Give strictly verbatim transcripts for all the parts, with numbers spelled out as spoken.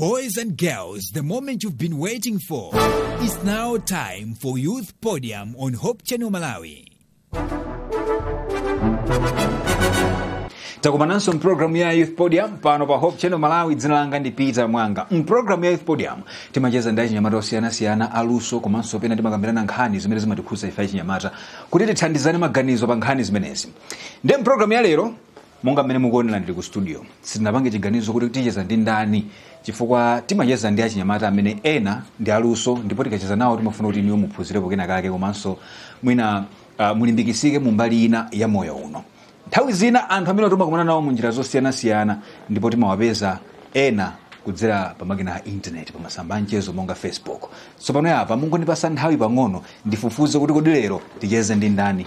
Boys and girls, the moment you've been waiting for. It's now time for Youth Podium on Hope Channel Malawi. Takumananso mprogramu ya Youth Podium pano pa Hope Channel Malawi. Dzina langa ndi Peter Mwanga. Mprogramu ya Youth Podium timacheza ndachi nyamata osiyana-siyana aluso komanso pena timakambirana nkhani zimene zimatikhuza ife chinyamata kuti tithandizane maganizo pa nkhani zimenezi. Ndi mprogramu ya lero monga mmene mukuonera ndili ku studio sitinapange chiganizo kuti ticheza ndi ndani chifukwa timacheza ndi achinyamata amene ena ndi aluso ndipo tikacheza nawo timafuna kuti niyo muphunzirepo kena kake komanso mwina uh, mulimbikisike mu mbali ina ya moyo uno. Nthawi zina anthu amene timakumana nawo mu njira zosiyana-siyana ndipo timawapeza ena kudzera pa makina a internet pa masamba anchezo monga Facebook. So pano apa mungondipasa nthawi pang'ono ndifufuze kuti kodi lero ticheze ndi ndani.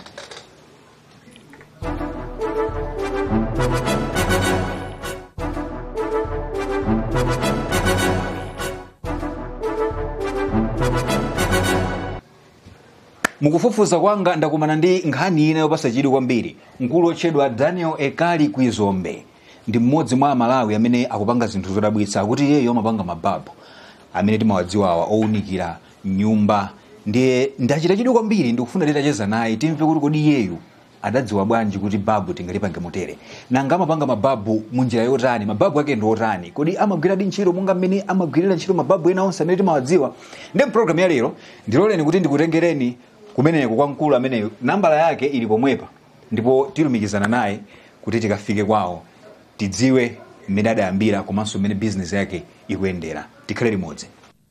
Mukufufuza kwanga ndakumana ndi nkhani ina yopasa chidwi kwambiri. Mkulu otchedwa Daniel Ekali Kwizombe ndi mmodzi mwa Malawi amene akupanga zinthu zodabwitsa akuti iyeyo amapanga mababu amene timawadziwa awa owunikira nyumba. Ndiye ndachita chidwi kwambiri ndikufuna titacheza naye timve kuti kodi iyeyo adadziwa bwanji kuti babu tingalipange motere. Nanga amapanga mababu munjira yotani, mababu ake ndi otani, kodi amagwira di ntchito monga mmene amagwirira ntchito mababu ena onse amene timawadziwa. Ndi program ya lero ndiloleni kuti ndikutengereni kumeneko kwa mkulu amene nambala yake ili pomwepa ndipo tilumikizana naye kuti tikafike kwawo tidziwe mmene adayambira komanso mmene business yake ikuyendera. Tikhale limodzi.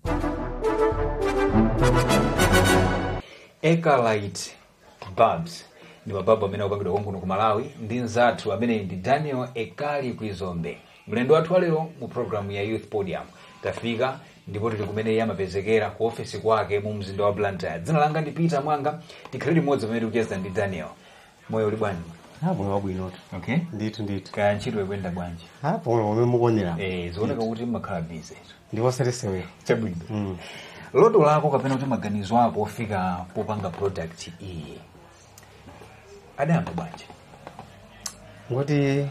Ekalite Babs ndi mababu amene akupangidwa konkuno ku Malawi ndi nzathu amene ndi Daniel Ekali Kwizombe. Mlendo wathu lero mu program ya Youth Podium tafika ndipo tili kumene yamapezekera ku office kwake mu mzinda wa Blantyre. Dzina langa ndi Peter Mwanga. Tikhale limodzi pamene tikucheza ndi Daniel. Moyo uli bwanji? Hapo wabwino. Okay. Ndithu ndithu. Kaya ntchito ikwenda bwanji? Hapo wamwe mukonera. Eh, zioneka kuti mmakhala busy. Ndiwo seresewe. Chabwino. Mm. Lodo lako kapena kuti maganizo ako ofika popanga product iyi. Adayamba bwanji? Ngoti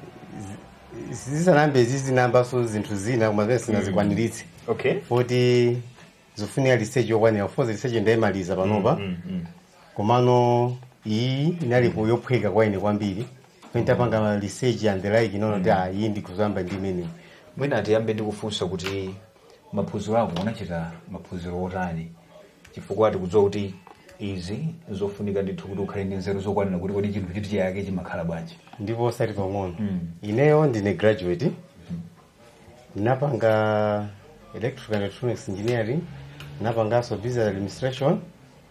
zisanambe zizi namba so zinthu zina kumazwe sinazikwaniritse. Okay. Kuti zofunika research yokwanira for research ndayimaliza panopa. Mm, mm, mm. Komano iyi inalipo yophweka kwa ine kwambiri. Pentapanga research and the like inono kuti ah iyi ndikuzamba ndi mene. Mwina atiyambe ndikufunsa kuti maphunziro ako unachita maphunziro otani chifukwa tikudziwa kuti izi zofunika ndithu kuti ukhale ndi nzeru zokwanira kuti kodi chinthu chiti chiyake chimakhala bwanji. Ndipo sati pang'ono. Mm. Ineyo ndine graduate. Mm. Napanga electrical and electronics engineering, napangaso business administration,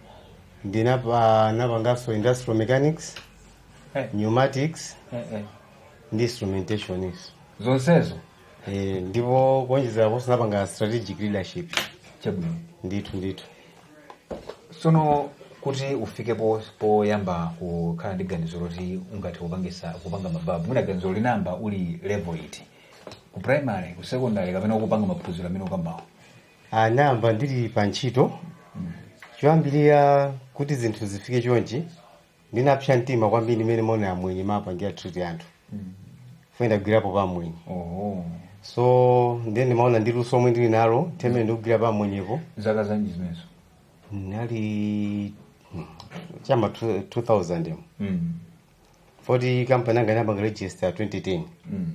ndinapa napangaso industrial mechanics, hey. Pneumatics, hey, hey. ndi instrumentation is. Zonsezo. Eh ndipo konjeza boss napanga strategic leadership. Chabwino. Ndithu ndithu. Sono kuti ufike po poyamba kukhala ndi ganizo loti ungati kupangisa kupanga mababu. Mwina ganizo linamba uli level iti. Ku primary, ku secondary kapena kupanga maphunziro amene ukambawo. Ah namba ndili pa ntchito. Mm. Choyambirira kuti zinthu zifike chonchi ndinapsha mtima kwambiri imene mona amwenye mapa ngia treat anthu. Mm. Fenda gwirapo pa mwenye. Oh. So then maona ndi luso omwe ndili nalo temene ndikugwira pa mwenyepo. Zaka zanji zimenezo? Nali chama two thousand. Mm. forty company anga namba register twenty ten. Mm.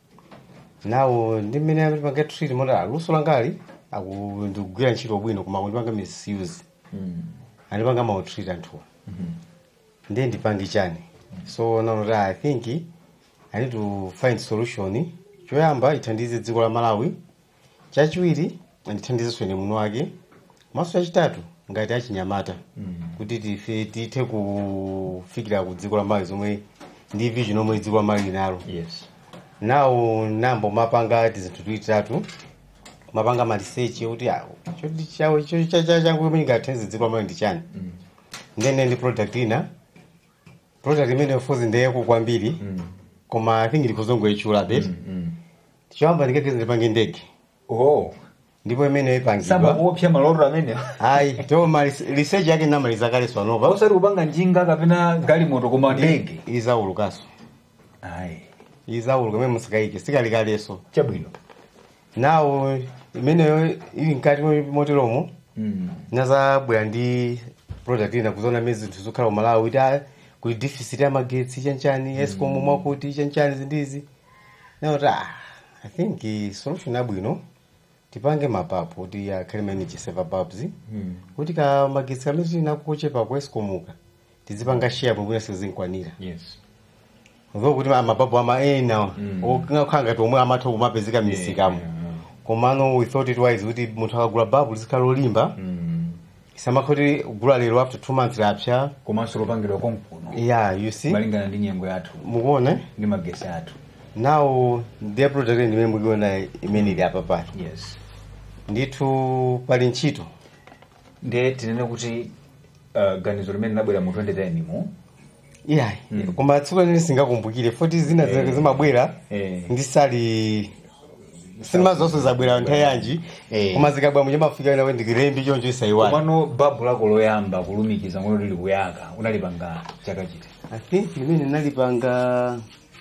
Now ndimene amapanga treat moda luso langali akundugwira ntchito bwino koma kundipanga misuse. Mm. Andipanga ma treat anthu. Mhm. Ndiye ndipandi chani. So now I think I need to find solution. Choyamba ithandize dziko la Malawi. Chachiwiri ndithandize swene muno wake. Maso achitatu ngati achinyamata. Mm. Kuti tife tithe kufikira ku dziko la Malawi zomwe ndi vision omwe dziko la Malawi nalo. Yes. Now nambo mapanga tizinthu twitatu. Mapanga ma research kuti awo. Choti chawo cho chacha changu imene ngathenze dziko la Malawi ndi chani. Mm. Then ndi product ina. Product imene fozi ndeye kukwambiri. Mm. Koma I think likuzongoyechula bit. Mm, mm. Choyamba ndikageza ndipange ndege. Oh. Ndipo imene ipangidwa. Samba opya maloro amene. Hai, to mali research yake namaliza kale swanova. Osati kupanga njinga kapena gali moto koma ndege. Iza ulukaso. Ai. Iza uluka meme musikaike, sikali kaleso. Chabwino. now imeneyo ili nkati moteromo mm. nazabwera ndi product ina kuzona mezi zinthu zokhala Malawi kuti kuli deficit ya magetsi chanchani mm. Eskom mwakuti chanchani zindizi now ta I think uh, solution abwino tipange mapapu kuti akhale manage server pubs mm. kuti ka magetsi kamene nakuchepa kwa Eskom tizipanga share bwino sizinkwanira yes Although kuti amapapu ama ena okhanga tomwe amatho kumapezeka misikamo komano we thought it wise kuti munthu akagula babu lizikhala lolimba samakhoti gula lero after two months lapsha komanso lopangidwa konkuno yeah you see malingana ndi nyengo yathu mukuona ndi magesi athu now the product ndi memwe kuona imene ili apa pali yes ndithu pali ntchito ndiye tinene kuti uh, ganizo limene linabwera mu twenty ten mo yeah mm. Koma tsiku lene singakumbukire forty zina hey. zake zimabwera hey. ndisali sinema zonse zabwera nthawi yanji hey. Koma zikabwa muje mafika ina wendi girembi choncho isaiwala komano babu lako loyamba kulumikiza ngono lili kuyaka unalipanga chaka chiti I think limene nalipanga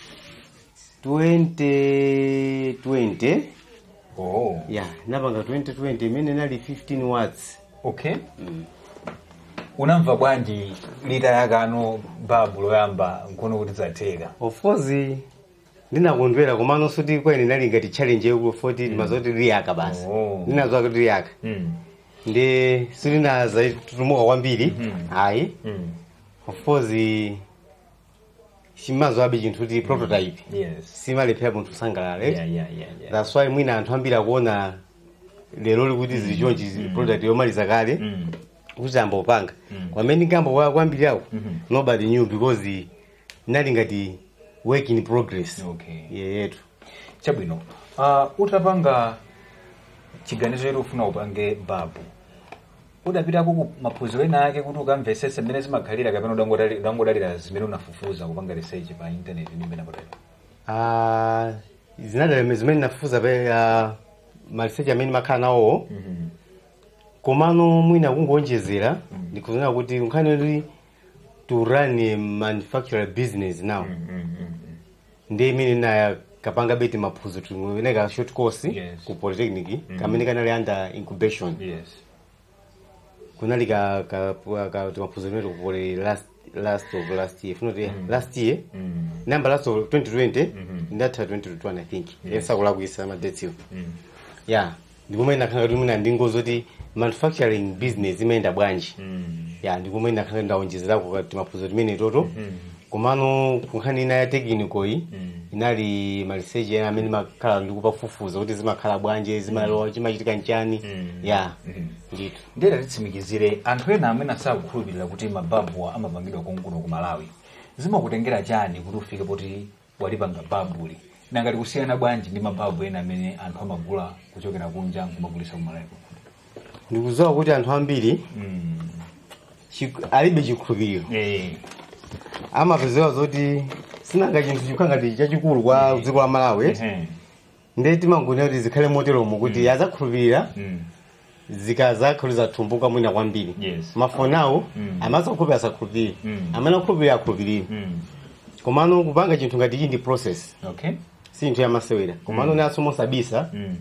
twenty twenty oh yeah napanga twenty twenty imene nali fifteen watts okay mm. Unamva bwanji litayakano babu loyamba nkono kuti zateka of course ndinakondwera komano suti kwene nali ngati challenge yo forty mm. mazoti liyaka basi oh. ndinazwa kuti liyaka mm. ndi silinaza tutumuka kwambiri mm. hayi mm. of course simazo abi chinthu kuti prototype mm. yes simalephera munthu sangalale yeah, yeah, yeah, yeah. That's why mwina anthu ambiri akuona lero likuti mm. zilichonji mm. product yomaliza kale mm. kuti ambopanga mm. kwamene ngambo kwa kwambiri ako mm -hmm. nobody knew because nali ngati work in progress okay yeah yetu chabwino uh, utapanga chiganizo yetu ufuna upange babu udapita ku maphunziro ena ake kuti ukamvesese mmene zimakhalira kapena udangodalira udangodalira zimene unafufuza kupanga research pa internet ndi mmene potera ah zinadala zimene nafufuza pa uh, ma research amene makhala nawo mhm mm komano mwina kungonjezera mm. ndikuzona kuti nkhani ndi to run a manufacturer business now mm -hmm. ndi imene na kapanga beti maphunziro tuneneka short course yes. ku polytechnic mm -hmm. kamene kanali under incubation yes kunali ka ka ka maphunziro ku last last of last year funo mm. last year mm. number last of twenty twenty mm -hmm. ndata twenty twenty-one I think yes. yesa kulakwisa ma dates yo mm. yeah ndikumene nakanga kuti muna ndingozoti manufacturing business imeenda bwanji mm. yeah ndikumene nakanga ndaonjezera kuti maphunziro imene toto mm. komano kunkhani ina ya technical yi mm. inali ma research yana amene makhala ndikupafufuza kuti zimakhala bwanje zimalowa chimachitika nchani mm. yeah mm. ndito ndera titsimikizire anthu ena amene asakukhulupirira kuti mababu amapangidwa konkuno ku Malawi zimakutengera chani kuti ufike poti walipanga babuli nangati kusiyana bwanji ndi mababu ena amene anthu amagula kuchokera kunja kumagulisa ku Malawi ndikuzowa kuti anthu ambiri mm. alibe chikhulupiriro eh amapezewa zoti sinanga chinthu chikangati chachikulu kwa dziko la Malawi eh ndi timangone kuti zikhale moteromo kuti mm. azakhulupirira mm. zikazakhuliza tumbuka mwina kwambiri yes. mafonawo mm. amasakhulupirira asakhulupirire mm. amene akhulupirira akhulupirire mm. komano kupanga chinthu ngati ichi ndi process okay sinthu yamasewera komano mm. naso mosabisa mm.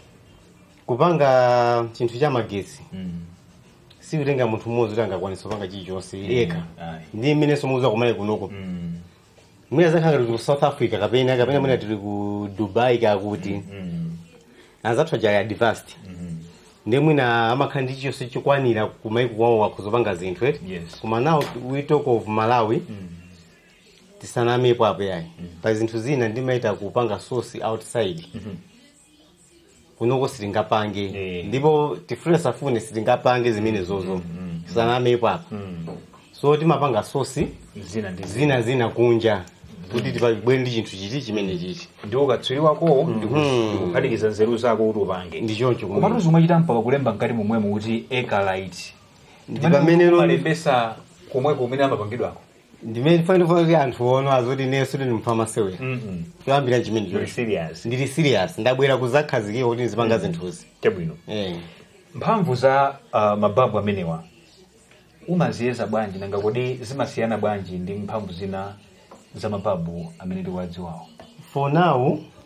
kupanga chinthu cha magetsi mm. si kutenga munthu mmodzi kuti angakwanisa kupanga chilichonse mm. eka ndi mmene somuza kumale kunoko mm. mwina zakhanga tili ku South Africa kapena kapena mwina tili ku Dubai kakuti mm. anzathu aja advanced mm. ndi mwina amakhala ndi chilichonse chokwanira kumaiko kwawo wakuzopanga zinthu yes. koma now we talk of Malawi mm. tisanamepo apo yayi mm. pa zinthu zina ndimaita kupanga source outside mm -hmm. kunoko sitingapange yeah. ndipo tifuna safune sitingapange zimene zozo mm -hmm. tisanamepo apo mm. so timapanga source zina ndi zina zina kunja kuti tipabwere ndi chinthu chiti chimene chiti ndiwo katswiri wako ndikuphatikiza nzeru zako kuti upange ndi choncho komatu zomwe chita mpaka kulemba mkati momwemo kuti Ekalite ndi pamene malembesa komwe kumene amapangidwako ndimene fani fani anthu ono azoti neso ndi mphamasewera mhm kuyambira chimene ndi serious ndili serious ndabwera kuzakhazikika kuti ndizipanga zinthuzi chabwino eh mphamvu za uh, mababu amenewa umaziyeza bwanji nanga kodi zimasiyana bwanji ndi mphamvu zina za mababu amene tikuwadziwawo for now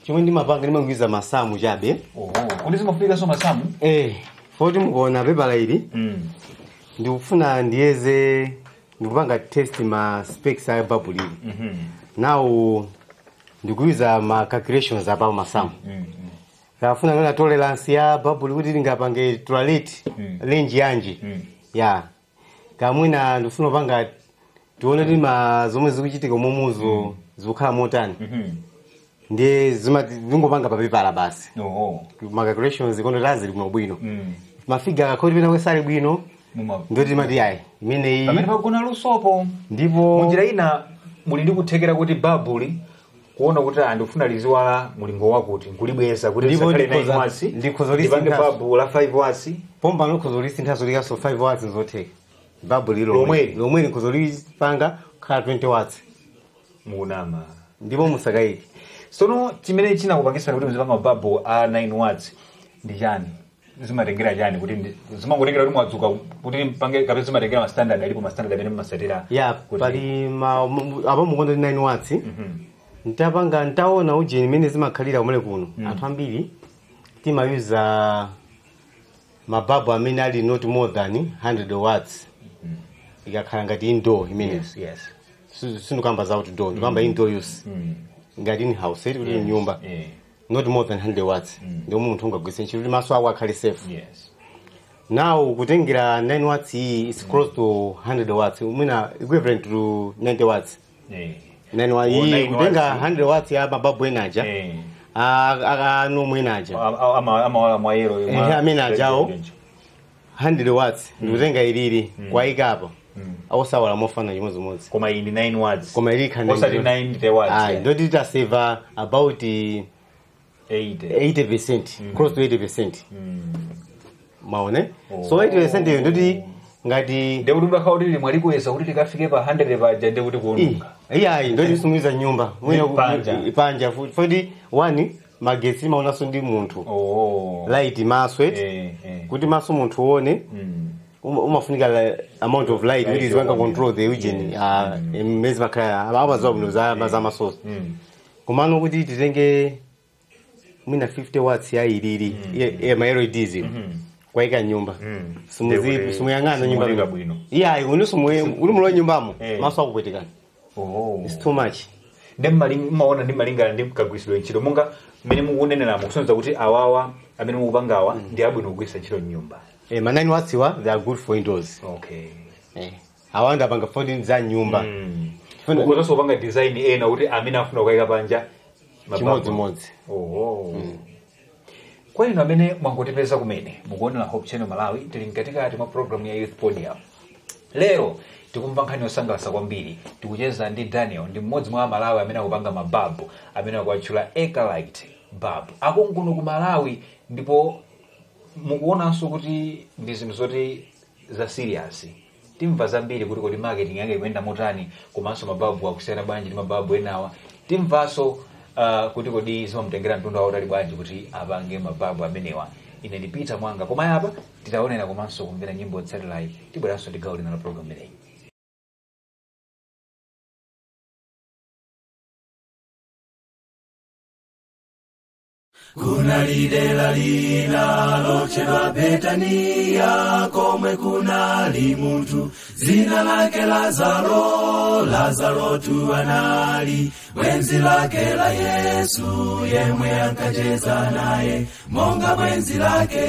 chomwe ndimapanga ndimangwiza masamu chabe. Oh, kuti zimafika so masamu? Eh, foti mukuona pepala ili. Mm. Ndikufuna ndiyeze ndikupanga test ma specs a bubble ili. Mhm. Now ndikuiza ma calculations about masamu. Mhm. Kafuna ngana tolerance ya bubble kuti lingapange toilet Mm. range yanji. Mm. Yeah. Kamwina ndifuna panga tuone kuti ma zomwe zikuchitika momuzo zikukhala motani. Mhm. Ndiye zimati zingopanga papepala basi. Oh. Ma calculations ikono lazili kuno bwino. Mm. Mafiga akakoti pena kwesali bwino. Muma. Ndoti mati yayi. Imene iyi. Pamene pakuna lusopo. Ndipo Munjira ina muli ndi kuthekera kuti babuli kuona kuti andifuna liziwala mulingo wakuti nkulibweza kuti Ndipo lisakhale ndikhoza- nine watts ndikhoza lisi ndipange nthaso. babu la five watts pomba nokuzolisi nthaso likaso five watts nzotheka. Bubble ilo. Lomwe. Lomwe nikuzolipanga khala twenty watts. munama. Ndipo musakaiki. Sono chimene chinakupangisa kuti muzipanga babu a nine watts ndi chani? Zimatengera chani kuti ndi- zimangotengera kuti mwadzuka kuti mpange kapena zimatengera ma standard alipo ma standard amene mumasatira. Yeah, kuti- pali ma mu- apo mukondo nine watts. Mhm. Ntapanga ntaona ujeni mene zimakhalira kumene kuno. Anthu ambiri timayuza mababu amene ali not more than one hundred watts. Ikakhala ngati indoor imene. Yes, yes. Sinukamba za outdoor, ndikamba indoor use. Mm. Ngati in house, kuti yes. Nyumba. Yeah. Not more than one hundred watts. Ndio munthu ungagwisa ntchito kuti maso ako akhale safe. Yes. Now kutengera nine watts iyi is close to one hundred watts. Umina equivalent to ninety watts. Yeah. nine watts Oh, iyi nine kutenga watts. one hundred watts ya mababu enaja. Eh. Ah, no mwenaja. Ama ama wala mwayero. Eh, amene ajawo. one hundred watts. Ndikutenga ilili kwa ikapo. Awosawala mofana chimozi mozi. Koma iyi ndi nine watts. Koma ili khande. Osati ninety watts. Ah, yeah. ndoti ta save about eighty. eighty percent, close to eighty percent. Mm. Maone? Oh. So eighty percent yo ndoti ngati Nde kuti bakhauri limwe likweza kuti likafike pa one hundred paja nde kuti kuonunga. iya iyi ndoti sumuiza nyumba. Mwina Panja. ipanja futi one magetsi maonaso ndi munthu. Oh. Light maswe. Eh, eh. Kuti maso munthu uone. Mm. Um, umafunika la amount of light which is going to control the region. Ah, mezi makaya abazo binoza bazama source. Mm. Kumano kuti titenge mwina fifty watts ya ilili ya ma L E Ds kwaika nyumba. Sumuzi sumuyangana nyumba Sumulinga bwino. iya uni sumuye uli mulo nyumbamo Eh. maso akupwetekana. Oh. It's too much. Ndi mali maona ndi malinga ndi mkagwisidwa ntchito monga mmene mukunenera mukusonza kuti awawa amene mukupangawa ndi abwino kugwisa ntchito nyumba. Eh, ma nine watts wa they are good for indoors. Okay. Eh. Awanda panga for za nyumba. Mm. Funa- Ukuzoso upanga design ena kuti amene afuna kukaika panja Chimodzi modzi. Oh. Kwa ino amene mwangotipeza kumene mukuonera Hope Channel Malawi tili mkatikati mwa program ya Youth Podium. Lero tikumva nkhani yosangalatsa kwambiri tikucheza ndi Daniel ndi mmodzi mwa Malawi amene akupanga mababu amene akuatchula Ekalite Babu. Akunkuno ku Malawi ndipo mukuonanso kuti ndi zinthu zoti za serious. Timva zambiri kuti kodi marketing yake ikuyenda motani komanso mababu akusiyana bwanji ndi mababu enawa. Timvaso uh, kuti kodi zimamutengera mtundu wautali bwanji kuti apange mababu amenewa. Ine ndi Peter Mwanga koma apa titaonera komanso kumvera nyimbo za satellite tibweranso ndi gawo lina la program imeneyi. Kuna lidela lina lochedwa Betania komwe kuna limuntu zina lake Lazaro Lazaro tu anali mwenzi lake la Yesu yemwe ankacheza naye monga mwenzi lake.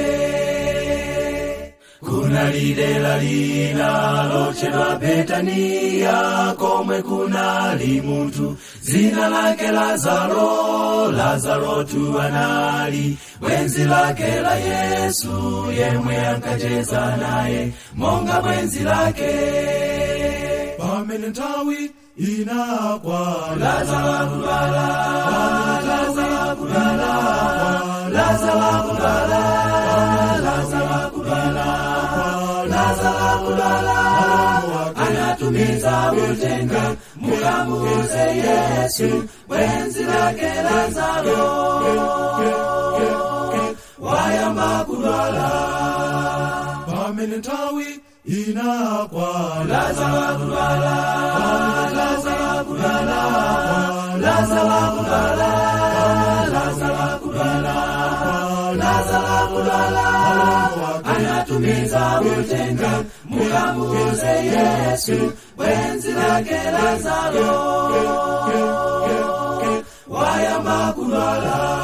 Kuna lidela lina lochedwa Betania komwe kuna limuntu zina lake Lazaro Lazaro tu anali mwenzi lake la Yesu yemwe ankacheza naye monga mwenzi lake. Pamene nthawi inakwa Lazaro kulala Lazaro kulala Lazaro kulala Lazaro kulala Lazaro kulala anatumiza utenga mukamuze Yesu mwenzi lake Lazaro wayamba kulala. Pamene nthawi inakwa Lazaro kulala Lazaro kulala Lazaro kulala kudwala anatumiza uthenga mukambuze Yesu bwenzi lake Lazaro wayamba kudwala.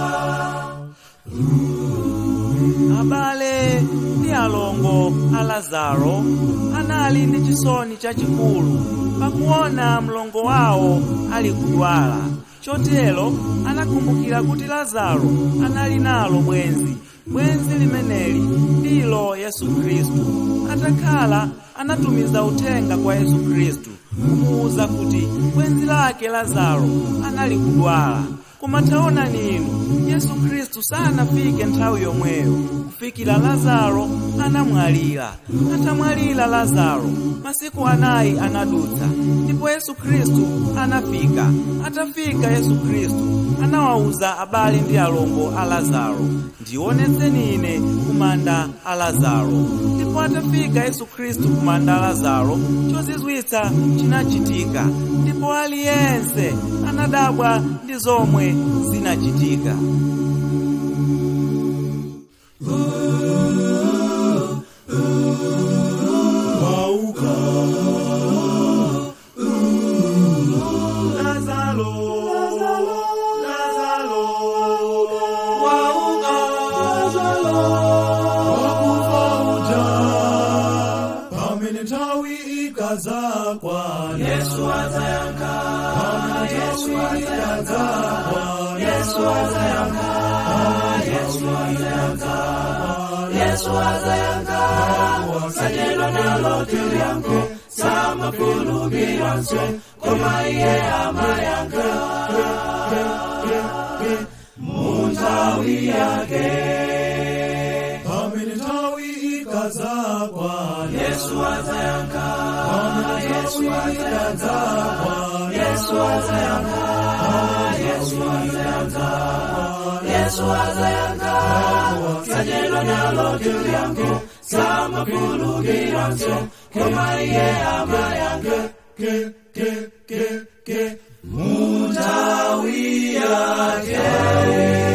Abale ndi alongo a Lazaro anali ndi chisoni chachikulu pakuona mlongo wawo ali kudwala. Chotero anakumbukira kuti Lazaro anali nalo bwenzi. Bwenzi limeneli ndilo Yesu Kristu. Atakhala anatumiza uthenga kwa Yesu Kristu kumuuza kuti bwenzi lake Lazaro anali kudwala. Koma taona ninu, Yesu Kristu sanafike nthawi yomweyo kufikira Lazaro anamwalira. Atamwalira Lazaro, masiku anayi anadutsa, ndipo Yesu Kristu anafika. Atafika Yesu Kristu anawauza abale ndi alongo a Lazaro, ndionetseni ine kumanda a Lazaro. Ndipo atafika Yesu Kristu kumanda a Lazaro, chozizwitsa chinachitika, ndipo aliyense anadabwa ndi zomwe zinachitika. Yesu azayanka, Yesu azayanka, Yesu azayanka, Yesu azayanka, Yesu azayanka, sajelo nalo tulyanko, sama fulu biranso, koma iye amayanka, muntawi yake, amintawi ikaza kwa Yesu azayanka. Yesu azayanka, Yesu azayanka, Yesu azayanka, Yesu azayanka, sajelo nalo tulyanko, sama fulu biranso, koma iye amayanka, ke ke ke ke muntawi yake.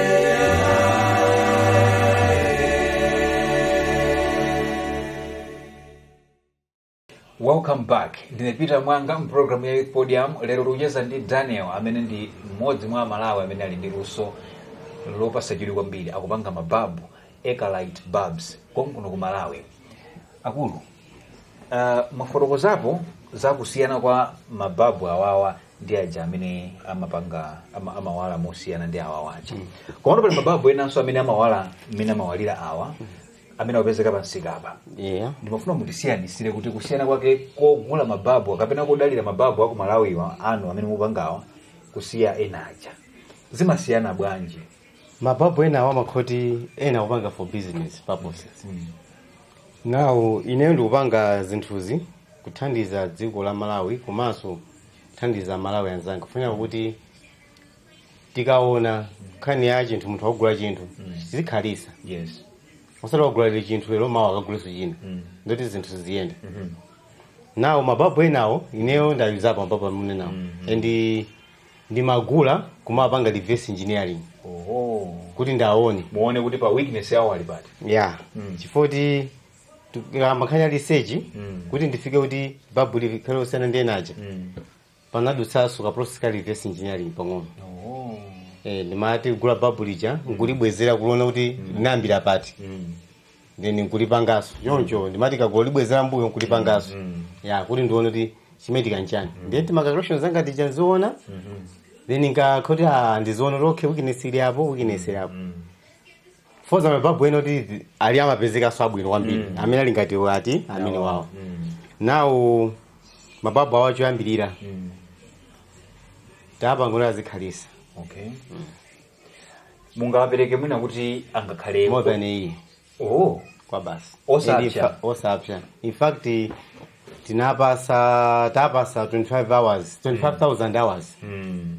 Welcome back. Ndine Peter Mwanga mprogramu ya Youth Podium. Lero tikucheza ndi Daniel amene ndi mmodzi mwa Malawi amene ali ndi luso lopatsa chidwi kwambiri akupanga mababu Ekalite bulbs konkuno ku Malawi. Akulu, uh, mafotokozapo zakusiyana kwa mababu awawa ndi aja amene amapanga ama, amawala mosiyana ndi awawaja. Mm. Kono pali mababu enanso amene amawala amene amawalira awa amene wapezeka pansika apa. Yeah. Ndimafuna mutisiyanisire kuti kusiyana kwake kogula mababu kapena kodalira mababu aku Malawiwa anu amene mupangawa kusiya enaja. Zimasiyana bwanji? Mababu ena awa makhoti ena upanga for business purposes. Mm. Now ineyo ndikupanga zinthuzi kuthandiza dziko la Malawi komanso kuthandiza Malawi anzanga. Kufuna kuti tikaona khani ya chinthu munthu akugula chinthu zikhalisa. Yes. Osati wagula chinthu lero mawa akaguleso china. Mm. Ndoti zinthu ziyende. Mhm. Now mababu enawo ineyo ndayuzapo mababu amene nawo. Mm -hmm. And ndi magula kumapanga reverse engineering. Oh. Kuti ndaone. Muone kuti pa weakness yawo ali pati. Yeah. Mm. Chifoti makhanya research Mm. kuti ndifike kuti babu likhale usana ndi enaja. Mm. Panadutsaso ka process ka reverse engineering pang'ono. Oh. Eh ndimati kugula babu lija nkulibwezera kuona kuti linambira pati. Mm. Then nkulipangaso. Choncho ndimati kagolibwezera mbuyo nkulipangaso. Mm. Yeah, kuti ndione kuti chimeti kanchani. Mm. Then ma calculations zanga tichaziona. Mhm. Then ngakhoti ah ndizoona lokhe weakness ili hapo, weakness ili hapo. Mm. Foza mababu eno kuti ali amapezeka swabwino kwambiri. Mm. Amene ali ngati wati amene wawo. Mm. Now mababu awacho yambirira. Mm. Tapa ngona zikhalisa. Okay. Mm. Mungawapereke mwina kuti angakhale More than a Oh, kwa basi. Osapsha. Osapsha. In fact, tinapasa tapasa twenty-five hours, twenty-five thousand hours. Mm.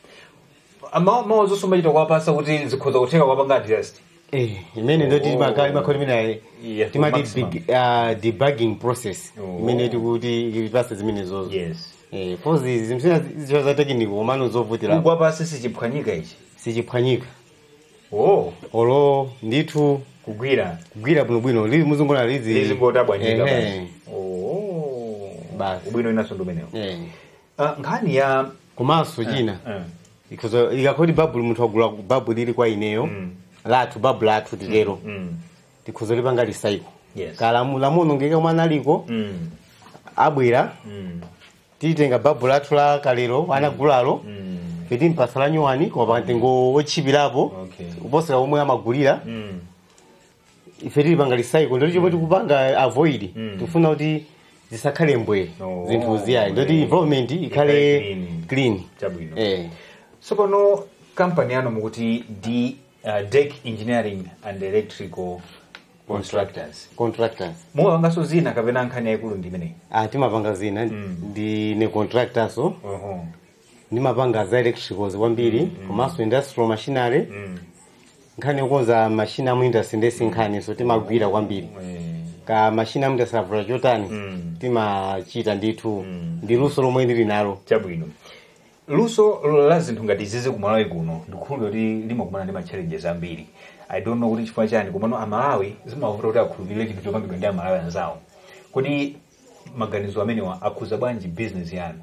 Ama mawazo somachita kwapasa kuti zikhoza kutheka kwapanga adjust. Eh, imene ndoti Oh. makali makholi mina Yeah, timati maximum. big uh, debugging process. Oh. Imene tikuti ilipasa zimene zozo. Yes. Eh, fozi zimsina zicho za technical komano zovutira. Kwapasa sichiphwanyika ichi. Sichiphwanyika. oh olo ndithu kugwira kugwira bwinobwino lili muzungulira lizi lizingota bwanjika Ehe. basi oh Basi. ubwino inaso ndomenewo Eh. Ah, nkhani ya komanso china eh, ikozo ikakoti babu munthu agula babu lili kwa ineyo Mm. lathu babu lathu tilero mm, tikhozo lipanga lisaiko Yes. kala lamuno ngeke mwana aliko mm, abwera mm, titenga babu lathu la kalero anagulalo mm, peti mpasala nyuwani koma patengo ochipirapo Okay. kuposera omwe amagulira mm, ife tilipanga lisaiko ndoti chomwe tikupanga avoid Mm. tifuna kuti zisakhale mbwe Oh, zinthu ziyayi ndoti okay. environment Ikhale ikhale clean. clean Chabwino. eh tsopano kampani yanu mukuti D uh, Deck Engineering and Electrical Constructors contractors muwapanganso zina kapena nkhani yayikulu ndi imeneyi ah timapanga zina Mm. ndi ne contractors so oho ndimapanga za electricals kwambiri komanso industrial machinery mm, nkhani yokonza machine amu industry ndesi nkhani so timagwira kwambiri eh, ka machine amu industry avula chotani Mm. timachita ndithu ndi luso lomwe ndili nalo chabwino luso la zinthu ngati zizi kumalawi kuno ndikhulupirira kuti limakumana ndi ma-challenges ambiri I don't know kuti chifukwa chani komano amalawi zimavuta kuti akhulupirire chinthu chopangidwa ndi amalawi anzawo kuti maganizo amenewa akhuza bwanji business yanu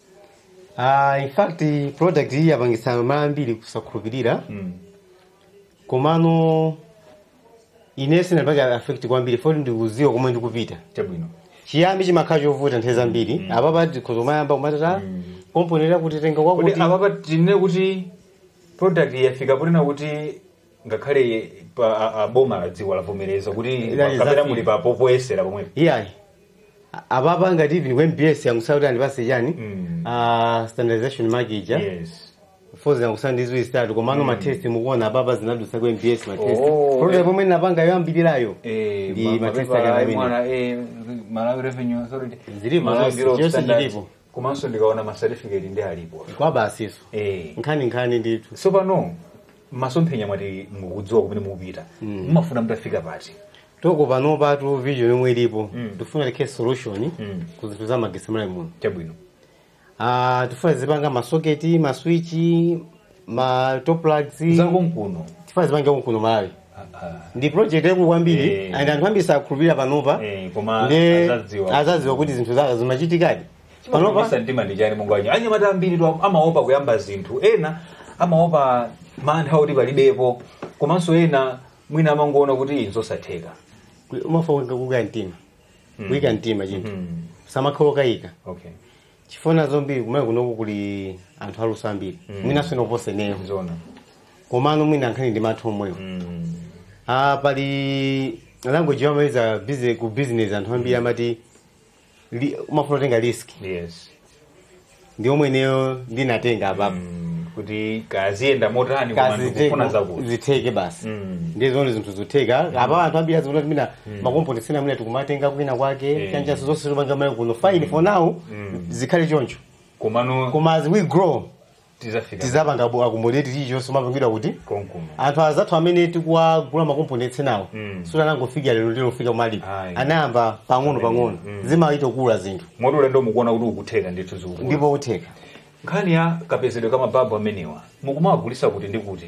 ah in fact product iyi yapangisa mara ambiri kusakhulupirira mm. komano ine sinapanga affect kwambiri foti ndikuziwa komwe ndikupita chabwino chiyambi chimakhala chovuta nthawi zambiri apapa tikhoza mayamba kumatata komponera kuti tenga kuti kwakuti apapa tinene kuti product yafika potena kuti ngakhale pa a- a- boma la dziko lavomereza kuti Ila kapena zafika. muli pa popoyesera pomwepo iyayi apapa ngati even ku M B S yangusakuti andipase chani Mm. ah standardization markeja yes fozi yangusandiziwi zitatu komano matest mukuona apapa zinadusa ku M B S matest Oh, product eh. pomwe napanga yoyambirirayo Eh, ndi ma- matest mapepa akanamene mwana, eh, Malawi Revenue Authority. Zilipo Malawi zonse, Bureau of zonse Standards. zilipo. Komanso ndikaona ma certificate ndi alipo kwa basiso eh nkhani nkhani ndithu so pano masomphenya mwati mukudziwa kumene mukupita mmafuna mtafika pati toko pano patu vision yomwe ilipo Mm. tifuna tikhe solution Mm. ku zinthu za magesi mali muno chabwino ah tifuna zipanga masoketi maswichi ma top plugs zangonkuno tifuna zipanga kuno Malawi ndi project yakulu kwambiri Eh. and anthu ambiri sakhulupirira panopa Eh, koma ndi azadziwa. azadziwa kuti zinthu zake zimachitikadi panopa panopa mtima ndi chani mungwanyi anyamata ambiri tu amaopa kuyamba zinthu ena amaopa mantha kuti palibepo komanso ena mwina amangoona kuti zosatheka umafoka kukaya mtima kuyika mtima chinthu Mm. samakhala okayika okay chifuna zombiri kumene kunoku kuli anthu aluso ambiri mwinanso inoposa ineyo zona komano mwina ankhani ndi mathu omwewo mm. ah pali language yamaiza busy ku business anthu ambiri amati li- umafuna kutenga risk yes ndi omwe ineyo ndinatenga apapo mm. kuti kaziyenda motani koma ndikufuna zakuti zitheke basi Mm. ndi zone zinthu zotheka apa anthu ambiri azikuti mina makomponents ena mwina tikumatenga kwina kwake Eh. chanjanso zonse zopanga mali kuno fine for now zikhale choncho komano koma as we grow tizafika tizapanga akumuleti tichonse mapangidwa kuti konkuno anthu azathu amene tikuwagula makomponents nawo Mm. sutanangofika lero lero fika kumalipo Ayi. anayamba pang'ono pang'ono zimaita kula zinthu moti ulendo mukuona kuti ukutheka ndithu zikukula ndipo utheka nkhani ya kapezedwe ka mababu amenewa mukumawagulisa kuti ndi kuti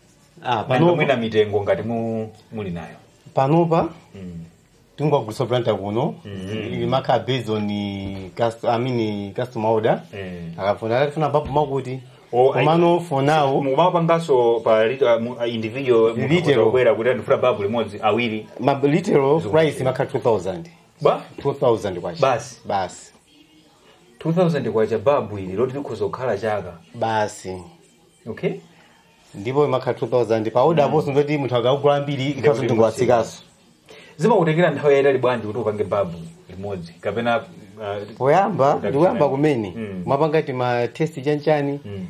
ah pano panopa mwina mitengo ngati mu muli nayo panopa mm. tingwagulisa planta kuno imakhala based on cust- I mean customer order eh. akafuna alifuna babu makuti Oh, komano for now mukumapanganso pa lit- uh, mu- uh, individual Literal. mukwera kuti andifuna babu limodzi awiri ma literal price imakhala two thousand ba two thousand kwacha Basi. basi two thousand kwacha babu ili loti likhoza kukhala chaka basi okay ndipo imakhala two thousand pa order aposo ndoti munthu akagula ambiri ikhaso tingwatsikaso zimakutengera nthawi yayitali bwanji kuti upange babu limodzi kapena uh, poyamba Production. ndikuyamba kumene Mm. mwapangati ma test chanchani mm.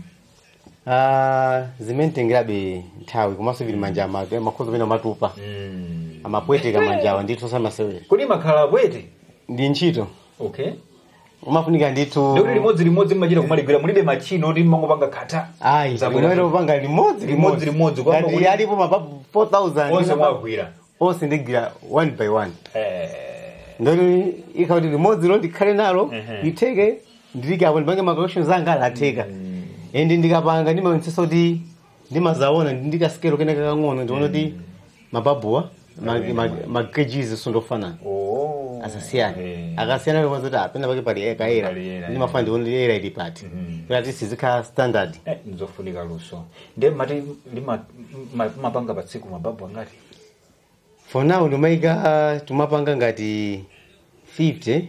ah zimene tengerabe nthawi komanso vili manja amake makhozo pena matupa mm. amapweteka manjawa ndithu samasewera kuti makhala bwete ndi ntchito okay umafunika ndithu ndikuti limodzi limodzi mmachita kumaligwira mulibe machino kuti mmangopanga khata ayi Zabwera limwero tu. panga limodzi Limodzi, limodzi, kwamba kati kuti- alipo mababu four thousand onse mwagwira onse ndigwira one by one eh ndoti ikauti limodzi lo ndikhale nalo Ehe. litheke ndilike apo ndipange ma collections anga alatheka ende ndikapanga ndimaonetsetsa kuti ndimazaona ndikasikelo kene kakang'ono ndiona kuti mababuwa makejizi sondofanana asasiyana akasiyana kwanza kuti apena pake pali ekaera ndimafana ndiona kuti era ili pati kuti sizikhala standard nzofunika luso nde mati mapanga patsiku mababu angati for now ndimaika tumapanga ngati fifty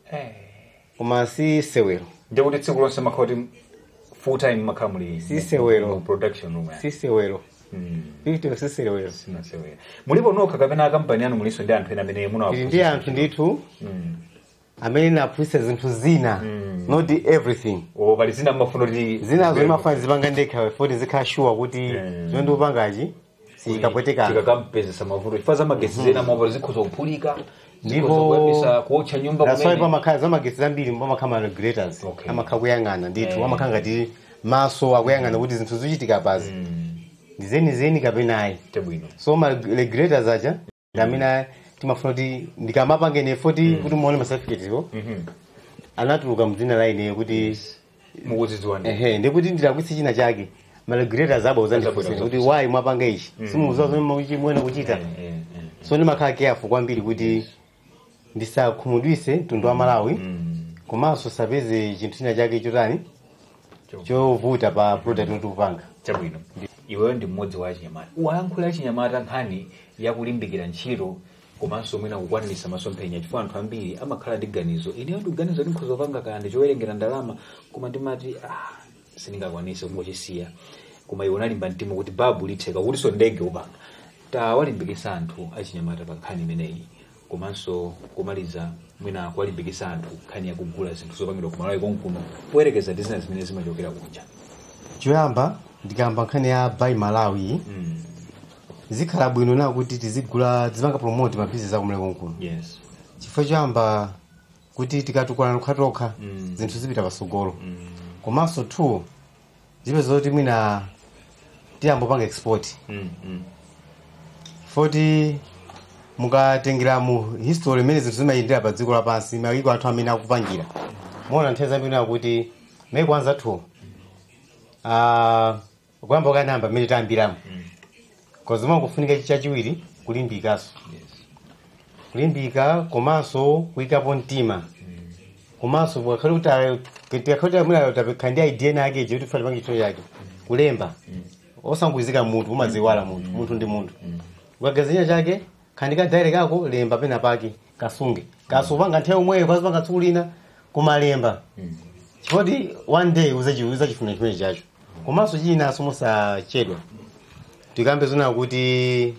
koma si sewero nde kuti tsiku lonse makhala kuti full time makhala muli si sewero production room si sewero fifty si sewero sina sewero mulipo nokha kapena kampani yanu muliso ndi anthu ena amene munawafusa ndi anthu ndithu amene naphunzitsa zinthu zina not everything oh pali zina mafuna kuti zinazo imafana zipanga ndekha foti zikhala sure kuti zimene ndiupangachi sikapwetekana sikakampezesa mavuto chifukwa za magesi zena mwapo zikhoza kuphulika ndipo kuwapisa kuotcha nyumba kumene that's why pamakhala za magesi zambiri pamakhala regulators amakhala kuyang'ana ndithu amakhala ngati maso akuyang'ana kuti zinthu zichitika pazi ndizeni zeni kapena ayi so ma regulators aja ngamina timafuna kuti ndikamapanga ine foti kuti muone ma certificate ko anatuluka mdzina la ine kuti mukuzidziwana ehe ndikuti ndilakwitsa china chake ma regulators abo uzandifunsa kuti why mwapanga ichi simuuza zomwe mwene kuchita so ndimakhala careful kwambiri kuti ndisakhumudwise mtundu wa Malawi komanso sapeze chinthu china chake chotani chovuta pa product yotupanga chabwino iweyo ndi mmodzi wa achinyamata wayankhula achinyamata nkhani yakulimbikira ntchito komanso mwina kukwanirisa masomphenya chifukwa anthu ambiri amakhala ndi ganizo ineyo ndikuganiza kuti nkhoza panga kandi chowerengera ndalama koma ndimati ah sindingakwanise kungochisiya koma iwe unalimba mtima kuti babu litheka kuti so ndege upanga tawalimbikisa anthu achinyamata pa nkhani imeneyi komanso kumaliza mwina kuwalimbikisa anthu nkhani yakugula zinthu zopangidwa ku Malawi konkuno poyerekeza business zimene zimachokera kunja choyamba ndikamba nkhani ya Buy Malawi zikhala bwino na kuti tizigula tizipanga promote ma business akumule konkuno yes chifukwa choyamba kuti tikatukwana kukhatoka zinthu zipita pasogolo komanso two zipe zoti mwina tiyambo panga export foti mukatengera mu history imene zinthu zimayendera pa dziko lapansi mayiko anthu amene akupangira muona nthawi zambiri kuti me kwanza two ah kwamba kanamba imene tayambiramo kozi mangofunika chachiwiri kulimbikaso kulimbika komanso kuyikapo mtima komanso wakhaluta kete mwina utapekhandia idea yake je kuti fali chito yake kulemba osangwizika munthu umaziwala munthu munthu ndi munthu ukagazanya chake khandika direct kako lemba pena pake kasunge kasupanga nthawi umwe kwazi panga tsulina kumalemba chifoti one day uzachiuza chifuna chimene chacho komanso china musachedwa tikambe zona kuti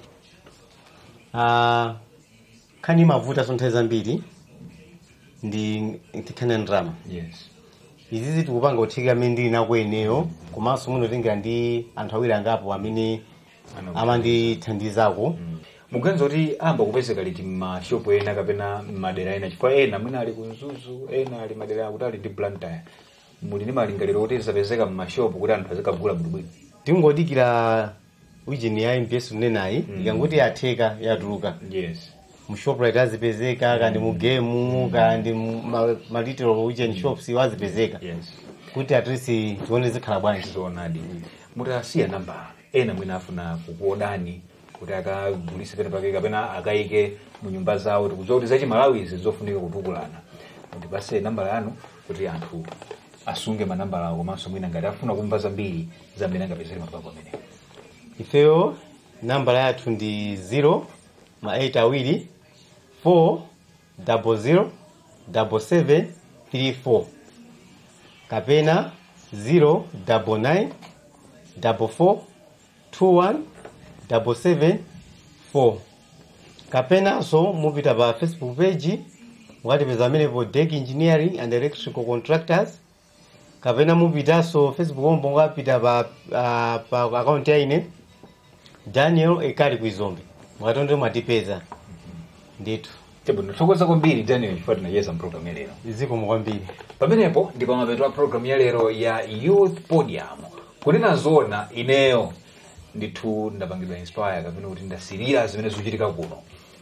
ah khani mavuta sonthawi zambiri ndi tikhana ndrama yes izizi tikupanga uthika mendi na kweneyo komanso munotengera ndi anthu awiri angapo amene amandithandizako muganiza kuti amba kupezeka liti mashopu ena kapena madera ena chifukwa ena mwina ali kunzuzu ena ali madera akutali ndi Blantyre muli ndi malingaliro kuti zapezeka mmashopu kuti anthu azikagula bwinobwino tingodikira ujini ya M P S unenayi ikangoti yatheka yatuluka yes mu shoprite azipezeka kandi mu game kandi ma little ujini shops wazipezeka yes kuti at least tione zikhala bwanji zonadi mutasiya namba ena mwina afuna kukuonani kuti akagulise pena pake kapena akaike mu nyumba zawo tikudziwa kuti zachi Malawi izi zofunika kutukulana ndipase namba yanu kuti anthu asunge manamba awo komanso mwina ngati afuna kumva zambiri zambiri angapezere mapako amene ifeyo namba yathu ndi zero ma eight awiri four double zero double seven three four kapena zero double nine double four two one double seven four kapena so mupita pa Facebook page mwatipeza amene po Deck Engineering and Electrical Contractors kapena mupita so Facebook ombo ngapita pa uh, pa account ya ine Daniel Ekali Kwizombe mwatonde mwatipeza nditu tebo ntokoza kwambiri Daniel chifukwa na yesa program ya lero iziko mwambiri pamenepo ndipo mapeto program ya lero ya Youth Podium kunena zona ineyo ndithu ndapangidwa inspire kapena kuti ndasirira zimene zikuchitika kuno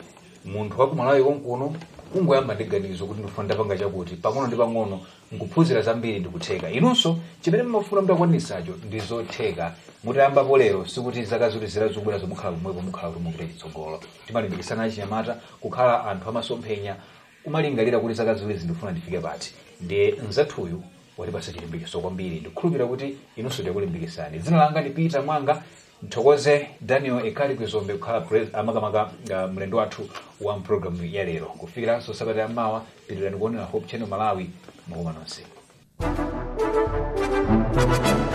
munthu wa kumalawi konkuno ungoyamba ndi ganizo kuti ndifuna ndapanga chakuti pang'ono ndi pang'ono nkuphunzira zambiri ndikutheka. Inunso chimene mmafuna mutakwanisacho ndi zotheka. Mutayambapo lero sikuti zaka zoti zirazobwera zomukhala kumwepo mukhala kuti mupita chitsogolo. Timalimbikisana achinyamata kukhala anthu amasomphenya umalingalira kuti zaka ziwiri ndifuna ndifike pati. Ndiye mzathuyu watipasa chilimbikiso kwambiri. Ndikhulupirira kuti inunso tikulimbikisani. Dzina langa ndi Peter Mwanga. Mthokoze Daniel Ekali Kwizombe kukhala amakamaka uh, mlendo wathu wa programu ya lero. Kufikiranso sabata ya mawa pitirani kuonera Hope Channel Malawi. Mwakoma nonse.